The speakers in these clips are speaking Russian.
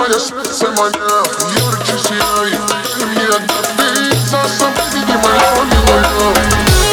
мое сердце маня. Ярче сияй, дай мне огня, ты за собой веди, моя милая.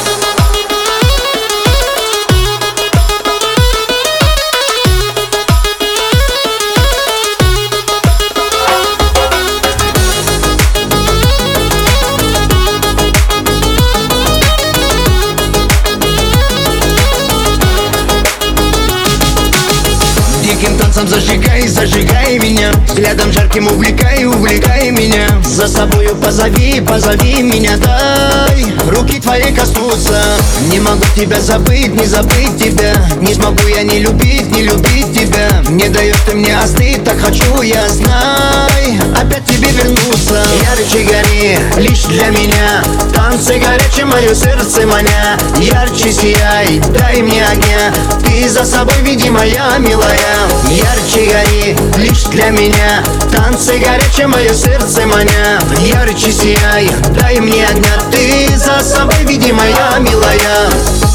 Диким танцем зажигай, зажигай меня, взглядом жарким увлекай, увлекай меня. За собою позови, позови меня, дай руки твои коснутся. Не могу тебя забыть, не забыть тебя. Не смогу я не любить, не любить тебя. Не даешь ты мне остыть, так хочу я, знай, опять тебе вернуться. Ярче гори, лишь для меня, танцы горячие, мое сердце маня. Ярче сияй, дай мне огня, ты за собой веди, моя милая. Ярче гори, лишь для меня, танцы горячие, мое сердце маня. Ярче сияй, дай мне огня, ты за собой веди, моя милая.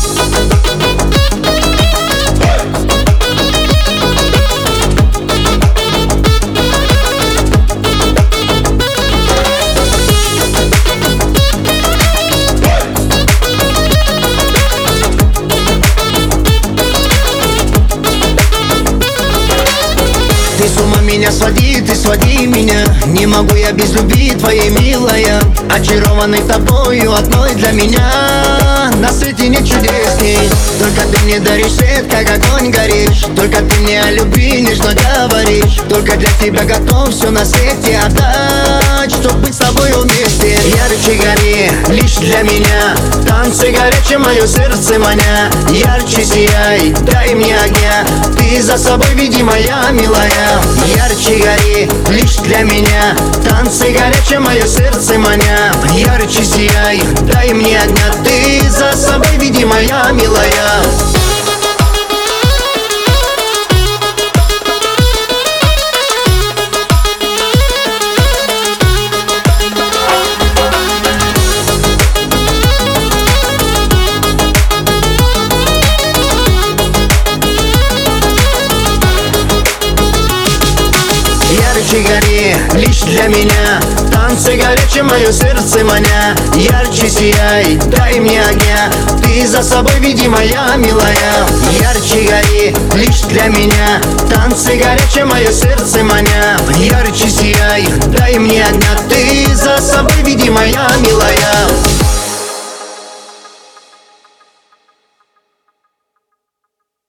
Ты с ума меня своди, ты своди меня. Не могу я без любви твоей, милая. Очарованный тобою, одной для меня. На свете нет чудесней. Только ты мне даришь свет, как огонь горишь. Только ты мне о любви нежно говоришь. Только для тебя готов все на свете отдать, чтоб быть с тобой вместе. Ярче гори, лишь для меня, танцы горячие, мое сердце маня. Ярче сияй, дай мне огня, ты за собой веди, моя милая. Ярче гори, лишь для меня, танцы горячие, мое сердце маня. Ярче сияй, дай мне огня, ты за собой веди, моя милая. Ярче гори, лишь для меня, танцы горячие, мое сердце маня. Ярче сияй, дай мне огня, ты за собой веди, моя милая. Ярче гори, лишь для меня, танцы горячие, мое сердце маня. Ярче сияй, дай мне огня, ты за собой веди, моя милая.